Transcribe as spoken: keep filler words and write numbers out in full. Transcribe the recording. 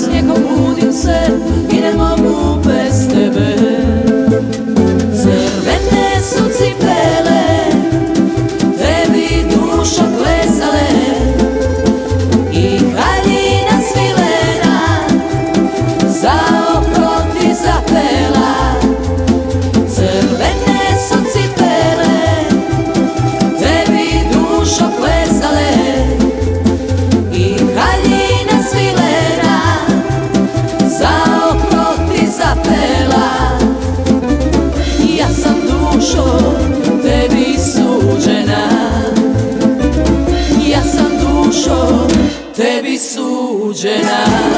smijehom budim se i ne mogu bez tebe. Crvene su cipele, tebi dušo plesale i haljina svilena za oko ti zapela. Crvene su cipele, tebi dušo plesale i haljina svilena za oko ti zapela. Ja sam dušo tebi suđena, ja sam dušo tebi suđena.